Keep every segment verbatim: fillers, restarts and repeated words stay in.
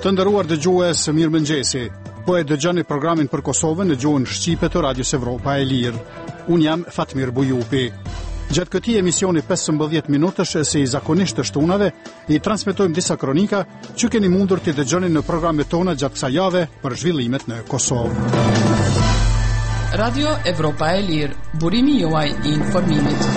Të nderuar dëgjues, mirëmëngjesi. Po e dëgjoni programin për Kosovën në gjuhën shqipe të Radios Evropa e Lirë. Unë jam Fatmir Bujupi. Gjatë këtij emisioni pesëmbëdhjetë minutësh si zakonisht të shtunave, i transmetojmë disa kronika që keni mundur të dëgjoni në programet tona gjatë kësaj jave për zhvillimet në Kosovë. Radio Evropa e Lirë, burimi juaj i informimit.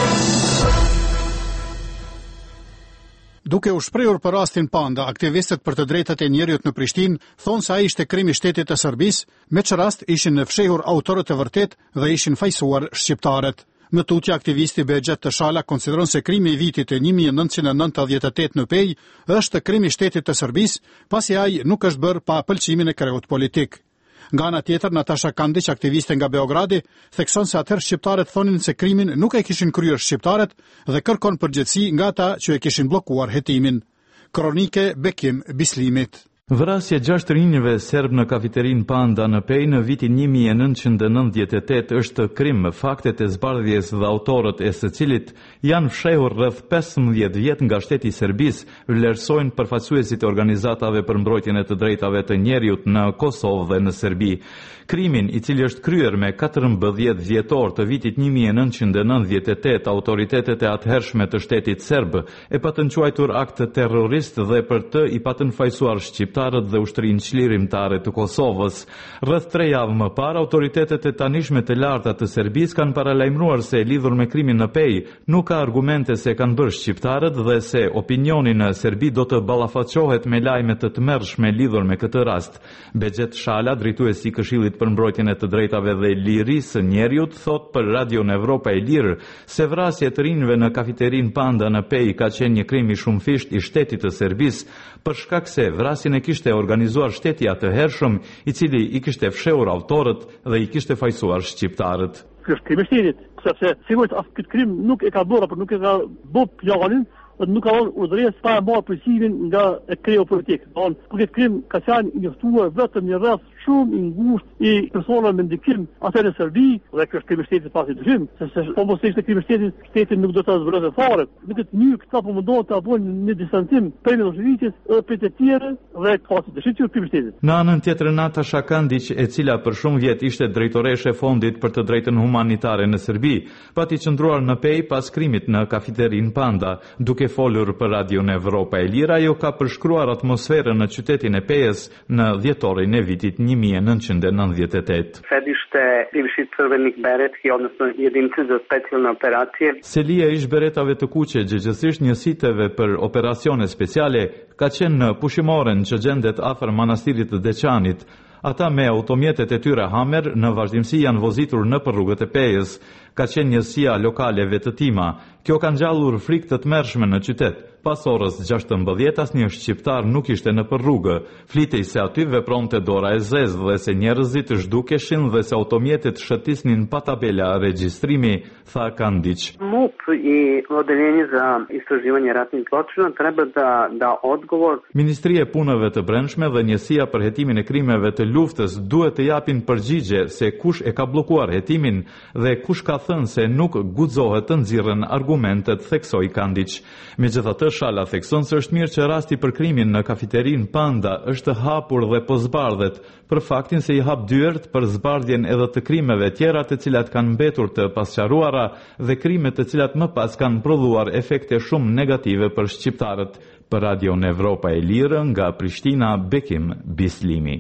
Duke u shprehur për rastin Panda, aktivistët për të drejtat e njerëzit në Prishtinë thonë se ai ishte krim i shtetit të Serbisë, me që rast ishin në fshehur autorët e vërtet dhe ishin fajsuar shqiptarët. Më tutje aktivisti Behxhet Teshala konsideron se krimi i vitit e një mijë e nëntëqind e nëntëdhjetë e tetë në Pej është krim i shtetit të Serbisë, pasi ai nuk është bërë pa pëlqimin e kreut politik. Nga ana tjetër, Natasha Kandić, aktiviste nga Beogradi, thekson se atëherë shqiptarët thonin se krimin nuk e kishin kryer shqiptarët dhe kërkon përgjegjësi nga ata që e kishin bllokuar hetimin. Kronike Bekim Bislimit. Vrasja gjashtë rinjve serb në kafeterinë Panda në Pej në vitin një mijë e nëntëqind e nëntëdhjetë e tetë është krim me faktet e zbardhjes dhe autorët e së cilit janë fshehur rreth pesëmbëdhjetë vjet nga shteti i Serbisë, vlerësojnë përfaqësuesit e organizatave për mbrojtjen e të drejtave të njerëzit në Kosovë dhe në Serbi. Krimin, i cili është kryer me katërmbëdhjetë dhjetor të vitit një mijë e nëntëqind e nëntëdhjetë e tetë, autoritetet e atëhershme të shtetit serb e patën quajtur akt terrorist dhe për të i patën fajsuar shqiptarët dhe ushtrinë çlirimtare të Kosovës. Rreth tre javë më parë, autoritetet e tanishme të larta të Serbisë kanë paralajmëruar se lidhur me krimin në Pej nuk ka argumente se kanë bërë shqiptarët dhe se opinioni në Serbi do të ballafaqohet me lajme të tmerrshme lidhur me këtë rast. Behxhet Teshala, drejtuesi i Këshillit për mbrojtjen e të drejtave dhe lirisë së njerëzit, thot për Radio Evropa e Lirë se vrasja e të rinjve në kafeterinë Panda në Pej ka qenë një krim i shumëfisht i shtetit të Serbisë, për shkak se vrasjen e kishte organizuar shteti atëhershëm, i cili i kishte fshehur autorët dhe i kishte fajsuar shqiptarët. Ky është krim i shtetit, sepse sigurisht as ky krim nuk e ka bërë, por nuk e ka bërë planin, dhe nuk ka dhënë urdhëresë pa marrë përgjigjjen nga e kreu politik. Don, kur këtë krim ka qenë i njoftuar vetëm një rreth shumë i ngushtë i personave me ndikim atë në Serbi, dhe kjo është krim i shtetit pasi dyshim, sepse po mos ishte krim i shtetit, shteti nuk do ta zbulonte fare. Në këtë mënyrë këta po mundohen ta bëjnë një distancim prej Miloševićit dhe prej të tjerë dhe pasi dyshim që krim i shtetit. Në anën tjetër, Natasha Kandić, e cila për shumë vjet ishte drejtoreshe e Fondit për të drejtën humanitare në Serbi, pati qëndruar në Pej pas krimit në kafeterinë Panda, duke folur për Radio Evropa e Lirë, ajo ka përshkruar atmosferën në qytetin e Pejës në dhjetorin e vitit një mijë e nëntëqind e nëntëdhjetë e tetë. Sedište bivši crvenih beretki, odnosno jedinice za specijalne operacije. Selia ish beretave të kuqe, gjithsesi njësiteve për operacione speciale, ka qenë në pushimoren që gjendet afër manastirit të Deçanit. Ata me automjetet e tyre Hammer në vazhdimsi janë vozitur në për rrugët e Pejës. Ka qenë njësia lokale vetëtima. Kjo ka ngjallur frikë të tmerrshme në qytet. Pas orës gjashtëmbëdhjetë asnjë shqiptar nuk ishte në për rrugë. Flitej se aty vepronte dora e zezë dhe se njerëzit zhdukeshin dhe se automjetet shëtisnin pa tabela regjistrimi, tha Kandić. MUP i Odeljenje za istraživanje ratnih zločina treba da da odgovor. Ministria e Punëve të Brendshme dhe Njësia për hetimin e krimeve të luftës duhet të japin përgjigje se kush e ka bllokuar hetimin dhe kush ka thënë se nuk guxohet të nxirren argumentet, theksoi Kandić. Megjithatë, Shala thekson se është mirë që rasti për krimin në kafeterinë Panda është hapur dhe po zbardhet, për faktin se i hap dyert për zbardhjen edhe të krimeve tjera të cilat kanë mbetur të pasqaruara dhe krime të cilat më pas kanë prodhuar efekte shumë negative për shqiptarët. Për Radio Evropa e Lirë, nga Prishtina, Bekim Bislimi.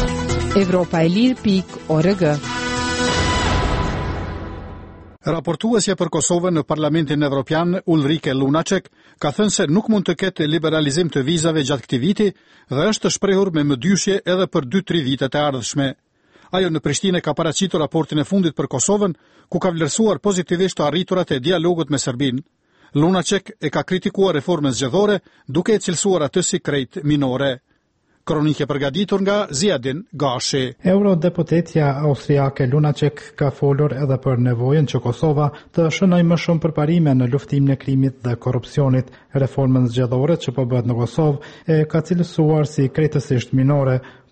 Evropa e Lirë pikë org. Raportuesja për Kosovën në Parlamentin Evropian, Ulrike Lunacek, ka thënë se nuk mund të ketë liberalizim të vizave gjatë këtij viti dhe është të shprehur me mëdyshje edhe për dy tre vitet e ardhshme. Ajo në Prishtinë ka paraqitur raportin e fundit për Kosovën, ku ka vlerësuar pozitivisht të arriturat e dialogut me Serbinë. Lunacek e ka kritikuar reformën zgjedhore, duke e cilësuar atë si krejt minore. Kronike përgatitur nga Ziadin Gashi. Eurodeputetja austriake Lunacek ka folur edhe për nevojën që Kosova të shënojë më shumë përparime në luftimin e krimit dhe korrupsionit. Reformën zgjedhore që po bëhet në Kosovë e ka cilësuar si krejtësisht minore,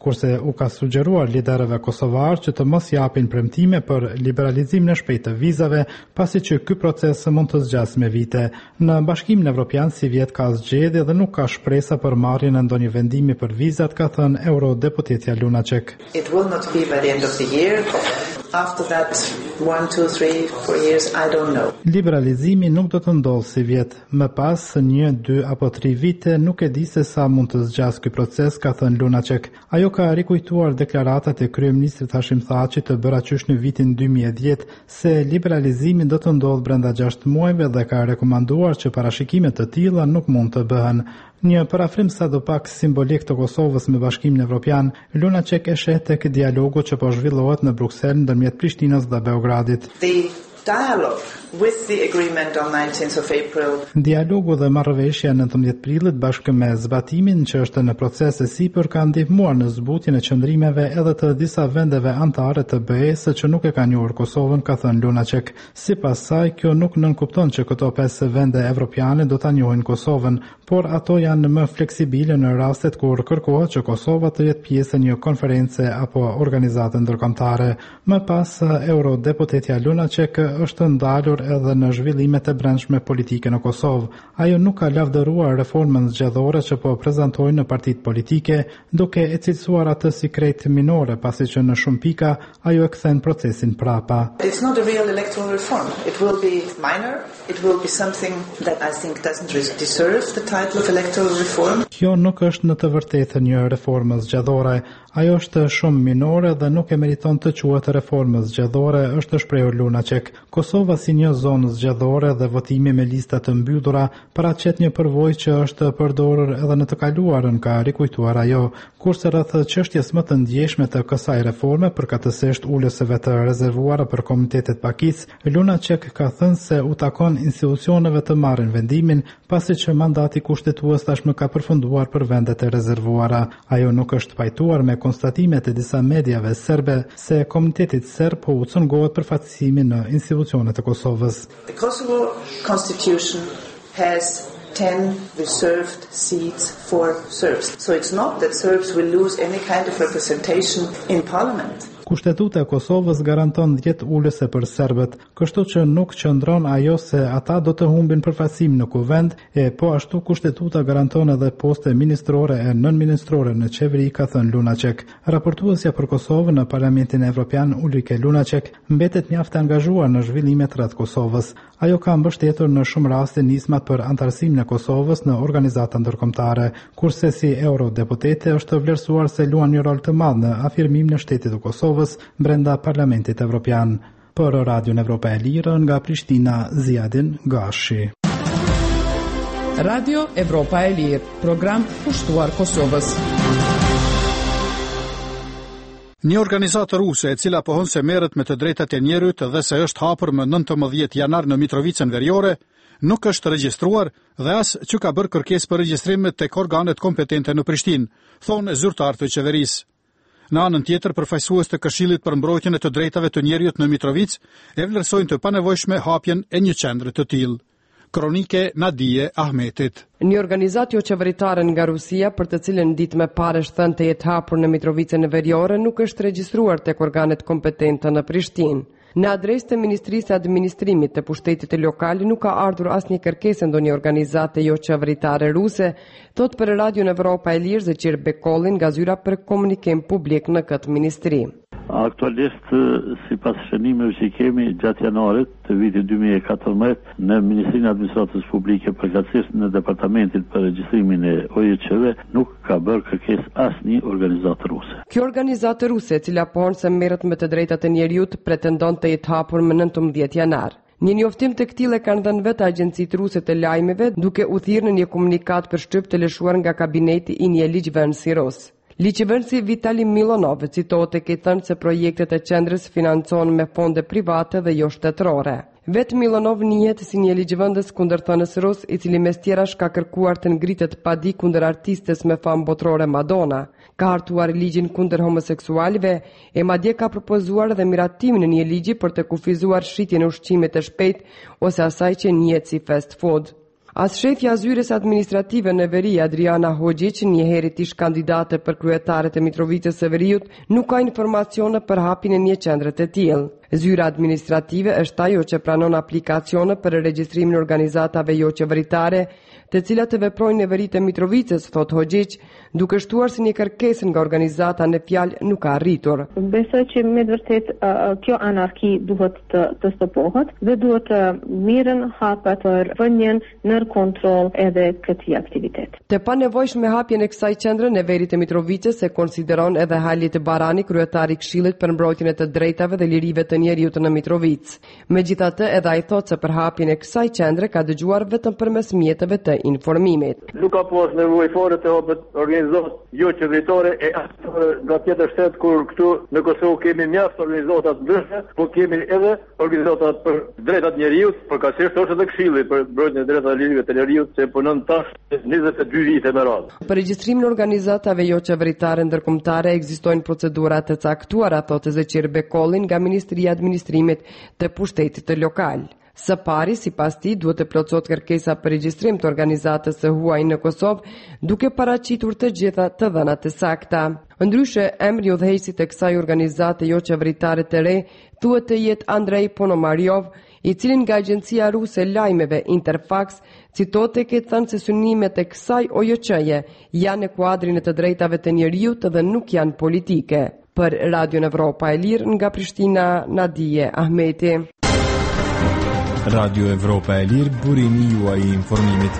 kurse u ka sugjeruar liderëve kosovar që të mos japin premtime për liberalizimin e shpejtë të vizave, pasi që ky proces mund të zgjasë me vite. Në Bashkimin Evropian si vjet ka zgjedhje dhe nuk ka shpresa për marrjen e ndonjë vendimi për vizat, ka thënë eurodeputetja Lunacek. It will not be by the end of the year. After that, one, two, three, four years, I don't know. Liberalizimi nuk do të ndodhë si vjet. Më pas një, dy apo tri vite nuk e di se sa mund të zgjas ky proces, ka thënë Lunacek. Ajo ka rikujtuar deklaratat e kryeministrit Hashim Thaçit të bëra qysh në vitin dy mijë e dhjetë se liberalizimi do të ndodhë brenda gjashtë muajve dhe ka rekomanduar që parashikime të tilla nuk mund të bëhen. Një parafrim sadopak simbolik të Kosovës me Bashkimin Evropian, Lunacek e sheh tek dialogu që po zhvillohet në Bruksel ndërmjet Prishtinës dhe Beogradit. The dialogue with the agreement on nineteenth of April. Dialogu dhe marrëveshja nëntëmbëdhjetë prillit bashkë me zbatimin që është në proces e sipër ka ndihmuar në zbutjen e qëndrimeve edhe të disa vendeve anëtare të B E S që nuk e kanë njohur Kosovën, ka thënë Lunacek. Sipas saj, kjo nuk nënkupton që këto pesë vende evropiane do ta njohin Kosovën, por ato janë më fleksibile në rastet kur kërkohet që Kosova të jetë pjesë e një konference apo organizate ndërkombëtare. Më pas, eurodeputetja Lunacek është ndalur edhe në zhvillimet e brendshme politike në Kosovë. Ajo nuk ka lavdëruar reformën zgjedhore që po prezantojnë në partitë politike, duke e cilësuar atë si krejt minore, pasi që në shumë pika ajo e kthen procesin prapa. It's not a real electoral reform. It will be minor. It will be something that I think doesn't deserve the title of electoral reform. Kjo nuk është në të vërtetë një reformë zgjedhore. Ajo është shumë minore dhe nuk e meriton të quhet reformë zgjedhore, është shprehur Lunacek. Kosova si një zonë zgjedhore dhe votimi me lista të mbyllura paraqet një përvojë që është përdorur edhe në të kaluarën, ka rikujtuar ajo, kurse rreth çështjes më të ndjeshme të kësaj reforme, përkatësisht ulëseve të rezervuara për komunitetet pakicë, Lunacek ka thënë se u takon institucioneve të marrin vendimin, pasi që mandati kushtetues tashmë ka përfunduar për vendet e rezervuara. Ajo nuk është pajtuar me konstatimet e disa mediave serbe se komunitetit serb po u cëngohet përfaqësimi në institucionet e Kosovës. The Kosovo Constitution has ten reserved seats for Serbs. So it's not that Serbs will lose any kind of representation in parliament. Kushtetuta e Kosovës garanton dhjetë ulëse për serbët, kështu që nuk qëndron ajo se ata do të humbin përfaqësim në kuvend, e po ashtu kushtetuta garanton edhe poste ministrore e nënministrore në qeveri, ka thënë Lunacek. Raportuesja për Kosovën në Parlamentin Evropian Ulrike Lunacek mbetet mjaft e angazhuar në zhvillimet rreth Kosovës. Ajo ka mbështetur në shumë raste nismat për antarësimin e Kosovës në organizata ndërkombëtare, kurse si eurodeputete është vlerësuar se luan një rol të madh në afirmimin e shtetit të Kosovës brenda Parlamentit Evropian. Për Radion Evropa e Lirë nga Prishtina, Ziadin Gashi. Radio Evropa e Lirë, program pushtuar Kosovës. Një organizatë ruse e cila pohon se merret me të drejtat e njerëzit dhe se është hapur më nëntëmbëdhjetë janar në Mitrovicën Veriore, nuk është regjistruar dhe as që ka bërë kërkesë për regjistrim tek organet kompetente në Prishtinë, thonë zyrtarët e qeverisë. Në anën tjetër, përfaqësues të Këshillit për mbrojtjen e të drejtave të njerëzit në Mitrovicë e vlerësojnë të panevojshme hapjen e një qendre të tillë. Kronike Nadije Ahmetit. Një organizatë jo qeveritare nga Rusia, për të cilën ditë më parë është thënë të jetë hapur në Mitrovicën Veriore, nuk është regjistruar tek organet kompetente në Prishtinë. Në adresë të Ministrisë së Administrimit të Pushtetit të Lokal nuk ka ardhur asnjë kërkesë ndonjë organizate jo qeveritare ruse, thot për Radion Evropa e Lirë Zeqir Bekollin nga zyra për komunikim publik në këtë ministri. Aktualisht, si pas shënimeve që kemi gjatë janarit të vitit dy mijë e katërmbëdhjetë në Ministrinë e Administratës Publike, përkatësisht në Departamentin për regjistrimin e O J Q-ve, nuk ka bërë kërkesë asnjë organizatë ruse. Kjo organizatë ruse, e cila pohon se merret me të drejtat e njerëzit, pretendon të jetë hapur më nëntëmbëdhjetë janar. Një njoftim të këtillë kanë dhënë vetë agjencitë ruse të lajmeve, duke u thirrë në një komunikat për shtyp të lëshuar nga kabineti i një ligjvënësi rus. Ligjvënësi Vitali Milonov citohet e ke thënë se projektet e qendrës financohen me fonde private dhe jo shtetërore. Vetë Milonov njihet si një ligjvëndës kundërthënës rus, i cili mes tjerash ka kërkuar të ngritet padi kundër artistes me famë botërore Madonna, ka hartuar ligjin kundër homoseksualëve e madje ka propozuar dhe miratimin e një ligji për të kufizuar shitjen e ushqimit të shpejt ose asaj që njihet si fast food. As shefja zyres administrative në veri Adriana Hoxhić, një herët ish kandidate për kryetare të Mitrovicës së Veriut, nuk ka informacione për hapjen e një qendre të tillë. Zyra administrative është ajo që pranon aplikacione për regjistrimin e organizatave jo qeveritare, të cilat të veprojnë në veri të Mitrovicës, thot Hoxhić, duke shtuar si një kërkesë nga organizata në fjalë nuk ka arritur. Besoj që me të vërtet kjo anarki duhet të, të stopohet dhe duhet të mirën hapet për vënien nër kontroll edhe këtij aktivitet. Të panevojshme hapjen e kësaj qendre në veri të Mitrovicës se konsideron edhe Halit Barani, kryetari i Këshillit për mbrojtjen e të drejtave dhe lirive të njerëzit në Mitrovicë. Megjithatë, edhe ai thotë se për hapjen e kësaj qendre ka dëgjuar vetëm përmes mjeteve të informimit. Nuk ka pas nevojë fare të hapet organizata jo qeveritare e nga tjetër shtet kur këtu në Kosovë kemi mjaft organizata të ndryshme, po kemi edhe organizata për drejtat e njerëzit, përkatësisht është edhe Këshilli për mbrojtjen e drejtave të lirive të njerëzit që punon tash njëzet e dy vite me radhë. Për regjistrimin e organizatave jo qeveritare ndërkombëtare ekzistojnë procedura të caktuara, thotë Zeqir Bekollin nga Ministria e Administrimit të Pushtetit të Lokal. Së pari, sipas tij, duhet të plotësohet kërkesa për regjistrim të organizatës së huaj në Kosovë, duke paraqitur të gjitha të dhënat e sakta. Ndryshe, emri i udhëheqësit të kësaj organizate jo qeveritare të re thuhet të jetë Andrei Ponomaryov, i cili nga agjencia ruse lajmeve Interfax citohet të ketë thënë se synimet e kësaj O J C-je janë në kuadrin e të drejtave të njerëzit dhe nuk janë politike. Për Radio Evropa e Lirë nga Prishtina, Nadije Ahmeti. Radio Evropa e Lirë, burimi juaj i informimit.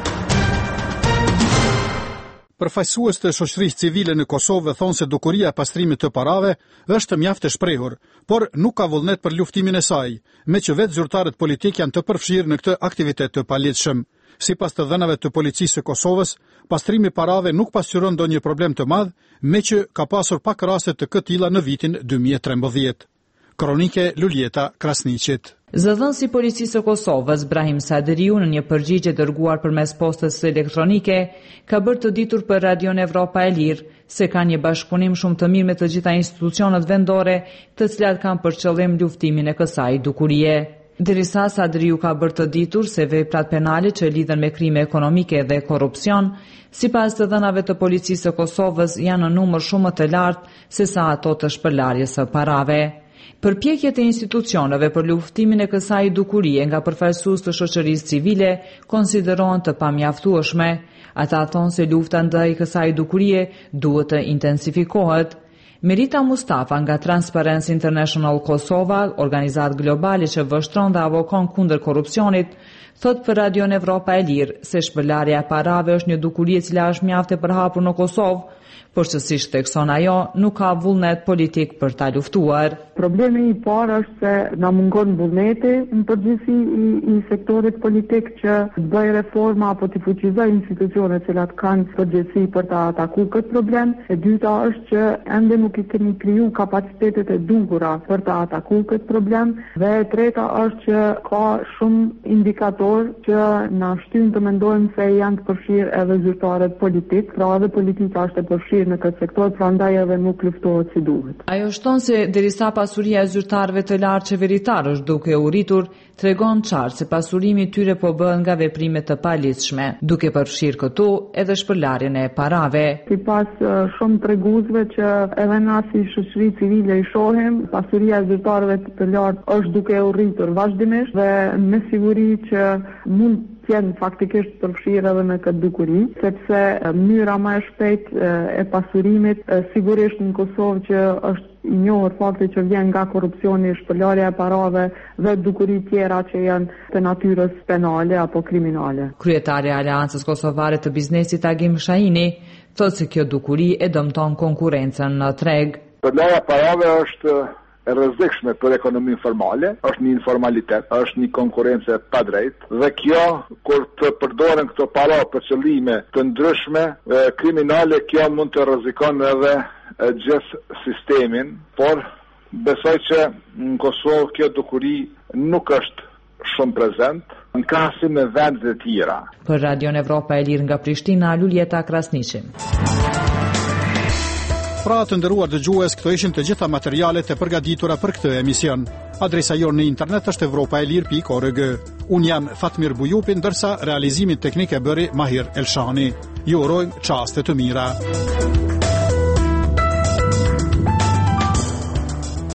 Përfaqësues të shoqërisë civile në Kosovë thonë se dukuria e pastrimit të parave është mjaft e shprehur, por nuk ka vullnet për luftimin e saj, me që vetë zyrtarët politik janë të përfshirë në këtë aktivitet të paligjshëm. Sipas të dhënave të policisë së Kosovës, pastrimi i parave nuk pasqyron ndonjë problem të madh, me që ka pasur pak raste të këtilla në vitin dy mijë e trembëdhjetë. Kronike Luljeta Krasniqit. Zëdhënësi i Policisë së Kosovës, Brahim Sadriu, në një përgjigje dërguar përmes postës elektronike, ka bërë të ditur për Radio Evropa e Lirë se ka një bashkëpunim shumë të mirë me të gjitha institucionet vendore, të cilat kanë për qëllim luftimin e kësaj dukurie. Derisa Sadriu ka bërë të ditur se veprat penale që lidhen me krime ekonomike dhe korrupsion, sipas të dhënave të Policisë së Kosovës, janë në numër shumë më të lartë se sa ato të shpërlarjes së parave. Përpjekjet e institucioneve për luftimin e kësaj dukurie nga përfaqësues të shoqërisë civile konsiderohen të pamjaftueshme. Ata thonë se lufta ndaj kësaj dukurie duhet të intensifikohet. Merita Mustafa nga Transparency International Kosova, organizatë globale që vështron dhe avokon kundër korrupsionit, thot për Radio Evropa e Lirë se shpërlarja e parave është një dukuri e cila është mjaft e përhapur në Kosovë, por që si shtekson ajo, nuk ka vullnet politik për ta luftuar. Problemi i parë është se na mungon vullneti në përgjithësi i, i sektorit politik që të bëj reforma apo të fuqizoj institucionet që kanë përgjegjësi për ta atakuar këtë problem. E dyta është që ende nuk i kemi kriju kapacitetet e duhura për ta atakuar këtë problem. Dhe e treta është që ka shumë indikator që na shtyn të mendojmë se janë të përfshirë edhe zyrtarët politik, pra edhe politika është e përfshirë në këtë sektor, prandaj edhe nuk luftohet si duhet. Ajo shton se derisa pasuria e zyrtarëve të lartë qeveritar është duke u rritur, tregon qartë se pasurimi i tyre po bëhet nga veprime të paligjshme, duke përfshirë këtu edhe shpërlarjen e parave. Sipas uh, shumë treguesve që edhe na si shoqëri civile i shohim, pasuria e zyrtarëve të lartë është duke u rritur vazhdimisht dhe me siguri që mund jenë faktikisht përfshirë edhe në këtë dukuri, sepse mënyra më e shpejtë e pasurimit sigurisht në Kosovë që është i njohur fakti që vjen nga korrupsioni, shpërlarja e parave dhe dukuri tjera që janë të natyrës penale apo kriminale. Kryetari i Aleancës Kosovare të Biznesit Agim Shahini thotë se kjo dukuri e dëmton konkurrencën në treg. Shpërlarja e parave është e rrezikshme për ekonominë formale, është një informalitet, është një konkurrencë pa drejtë dhe kjo kur të përdoren këto para për qëllime të ndryshme kriminale, kjo mund të rrezikon edhe gjithë sistemin, por besoj që në Kosovë kjo dukuri nuk është shumë prezent, në krahasim me vendet e tjera. Për Radio Evropa e Lirë nga Prishtina, Luljeta Krasniqi. Pra të nderuar dëgjues, këto ishin të gjitha materialet e përgatitura për këtë emision. Adresa jonë në internet është evropaelir pikë org. Unë jam Fatmir Bujupi, ndërsa realizimin teknik e bëri Mahir Elshani. Ju urojmë çaste të mira.